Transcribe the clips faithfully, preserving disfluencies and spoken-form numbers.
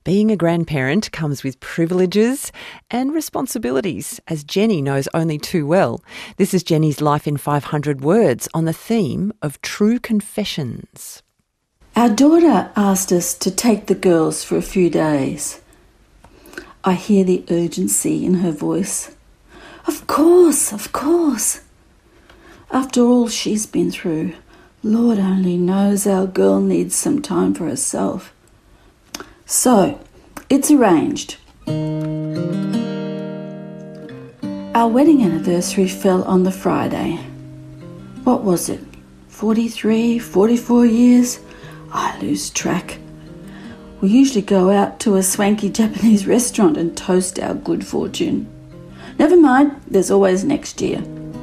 Being a grandparent comes with privileges and responsibilities, as Jenny knows only too well. This is Jenny's Life in five hundred Words on the theme of true confessions. Our daughter asked us to take the girls for a few days. I hear the urgency in her voice. Of course, of course. After all she's been through, Lord only knows our girl needs some time for herself. So, it's arranged. Our wedding anniversary fell on the Friday. What was it? forty-three, forty-four years? I lose track. We usually go out to a swanky Japanese restaurant and toast our good fortune. Never mind, there's always next year.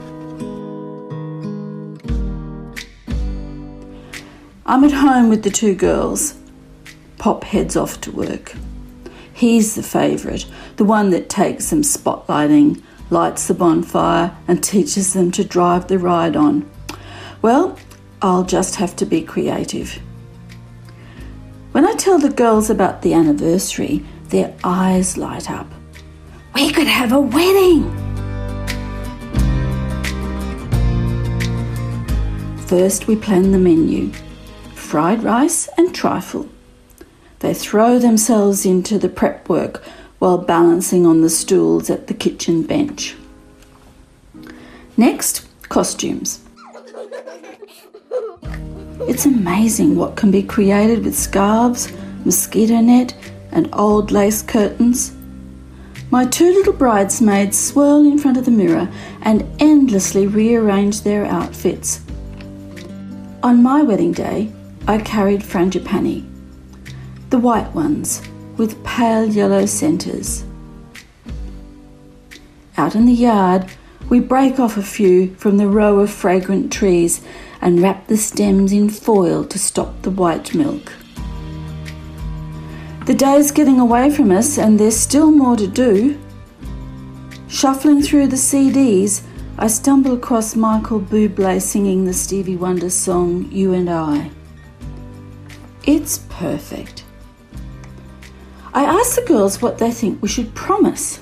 I'm at home with the two girls. Pop heads off to work. He's the favourite, the one that takes them spotlighting, lights the bonfire and teaches them to drive the ride on. Well, I'll just have to be creative. When I tell the girls about the anniversary, their eyes light up. We could have a wedding! First we plan the menu. Fried rice and trifle. They throw themselves into the prep work while balancing on the stools at the kitchen bench. Next, costumes. It's amazing what can be created with scarves, mosquito net and old lace curtains. My two little bridesmaids swirl in front of the mirror and endlessly rearrange their outfits. On my wedding day, I carried frangipani, the white ones with pale yellow centres. Out in the yard, we break off a few from the row of fragrant trees and wrap the stems in foil to stop the white milk. The day's getting away from us and there's still more to do. Shuffling through the C Ds, I stumble across Michael Bublé singing the Stevie Wonder song, You and I. It's perfect. I asked the girls what they think we should promise.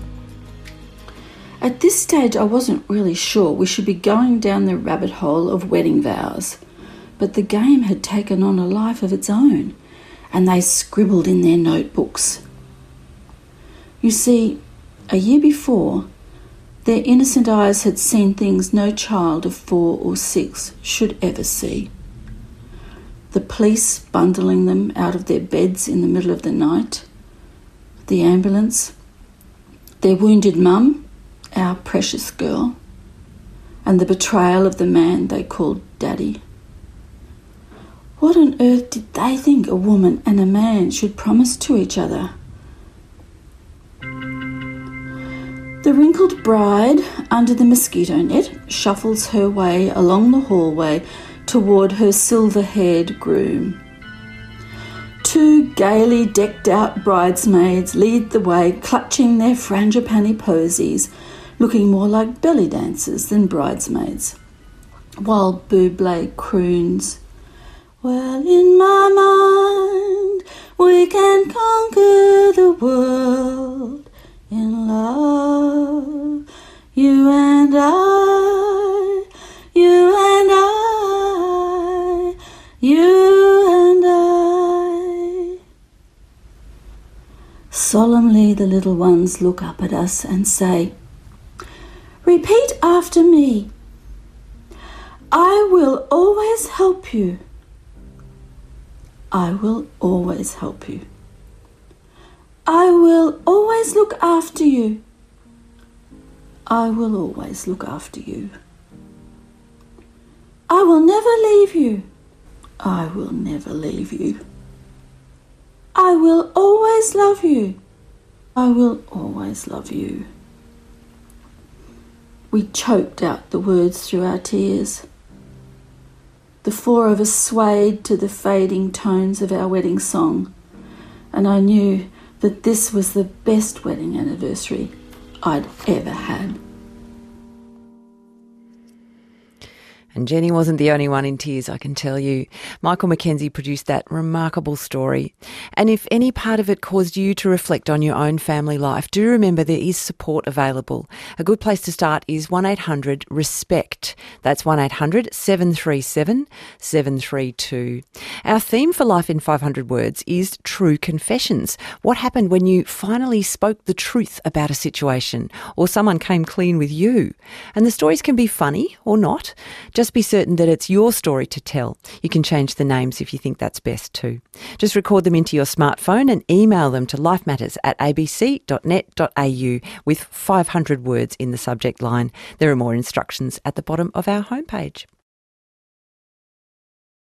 At this stage, I wasn't really sure we should be going down the rabbit hole of wedding vows, but the game had taken on a life of its own, and they scribbled in their notebooks. You see, a year before, their innocent eyes had seen things no child of four or six should ever see. The police bundling them out of their beds in the middle of the night, the ambulance, their wounded mum, our precious girl, and the betrayal of the man they called Daddy. What on earth did they think a woman and a man should promise to each other? The wrinkled bride, under the mosquito net, shuffles her way along the hallway toward her silver-haired groom. Two gaily decked-out bridesmaids lead the way, clutching their frangipani posies, looking more like belly dancers than bridesmaids, while Bublé croons, well, in my mind, we can conquer the world in love, you and I, you and I, you and I. Solemnly the little ones look up at us and say, repeat after me. I will always help you. I will always help you. I will always look after you. I will always look after you. I will never leave you. I will never leave you. I will always love you. I will always love you. We choked out the words through our tears. The four of us swayed to the fading tones of our wedding song, and I knew that this was the best wedding anniversary I'd ever had. And Jenny wasn't the only one in tears, I can tell you. Michael Mackenzie produced that remarkable story. And if any part of it caused you to reflect on your own family life, do remember there is support available. A good place to start is one eight hundred RESPECT. That's one eight hundred seven three seven seven three two. Our theme for Life in five hundred Words is True Confessions. What happened when you finally spoke the truth about a situation or someone came clean with you? And the stories can be funny or not. Just be certain that it's your story to tell. You can change the names if you think that's best too. Just record them into your smartphone and email them to lifematters at a b c dot net dot a u with five hundred words in the subject line. There are more instructions at the bottom of our homepage.